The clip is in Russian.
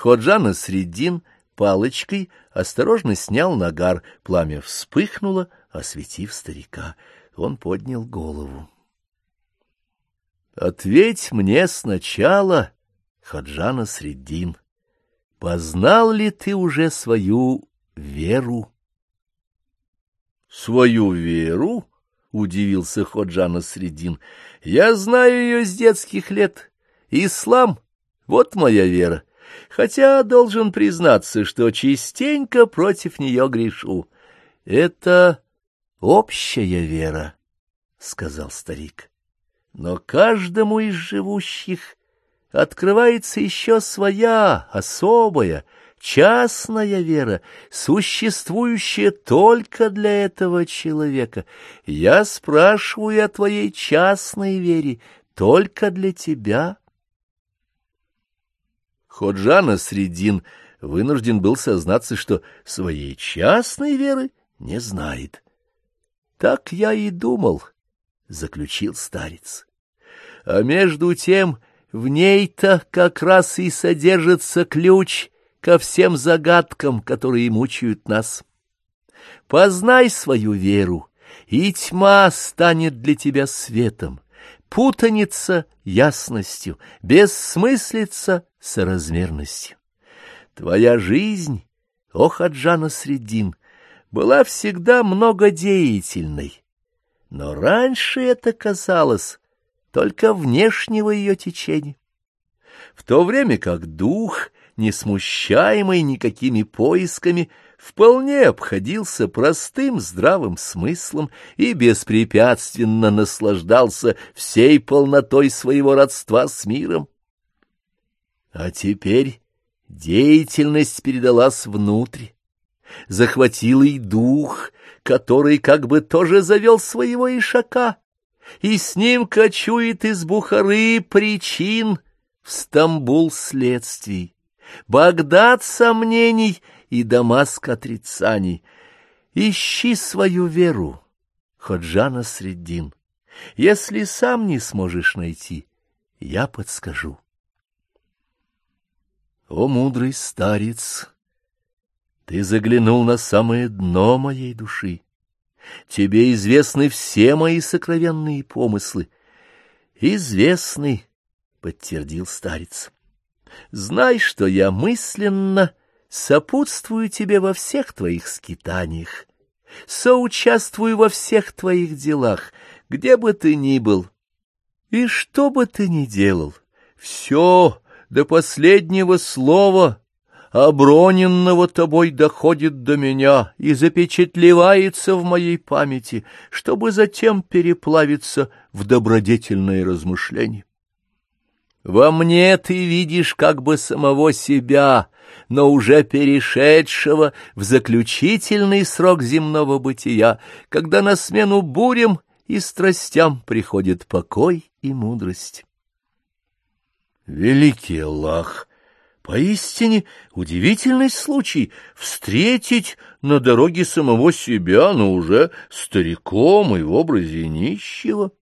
Ходжа Насреддин палочкой осторожно снял нагар, пламя вспыхнуло, осветив старика. Он поднял голову. — Ответь мне сначала, Ходжа Насреддин, познал ли ты уже свою веру? — Свою веру? — удивился Ходжа Насреддин. — Я знаю ее с детских лет. Ислам — вот моя вера, хотя должен признаться, что частенько против нее грешу. — Это общая вера, — сказал старик. Но каждому из живущих открывается еще своя, особая, частная вера, существующая только для этого человека. Я спрашиваю о твоей частной вере только для тебя. Ходжа Насреддин вынужден был сознаться, что своей частной веры не знает. — Так я и думал, — заключил старец. — А между тем в ней-то как раз и содержится ключ ко всем загадкам, которые мучают нас. Познай свою веру, и тьма станет для тебя светом, путаница — ясностью, бессмыслица — соразмерностью. Твоя жизнь, о Ходжа Насреддин, была всегда многодеятельной, но раньше это казалось только внешнего ее течения, в то время как дух, не смущаемый никакими поисками, вполне обходился простым здравым смыслом и беспрепятственно наслаждался всей полнотой своего родства с миром. А теперь деятельность передалась внутрь, захватил и дух, который как бы тоже завел своего ишака, и с ним кочует из Бухары причин в Стамбул следствий, Багдад сомнений и Дамаск отрицаний. Ищи свою веру, Ходжа Насреддин. Если сам не сможешь найти, я подскажу. О, мудрый старец! Ты заглянул на самое дно моей души. Тебе известны все мои сокровенные помыслы. Известны, — подтвердил старец. Знай, что я мысленно сопутствую тебе во всех твоих скитаниях, соучаствую во всех твоих делах, где бы ты ни был, и что бы ты ни делал, все до последнего слова оброненного тобой доходит до меня и запечатлевается в моей памяти, чтобы затем переплавиться в добродетельное размышление. Во мне ты видишь как бы самого себя, но уже перешедшего в заключительный срок земного бытия, когда на смену бурям и страстям приходит покой и мудрость. Великий Аллах! Поистине удивительный случай встретить на дороге самого себя, но уже стариком и в образе нищего.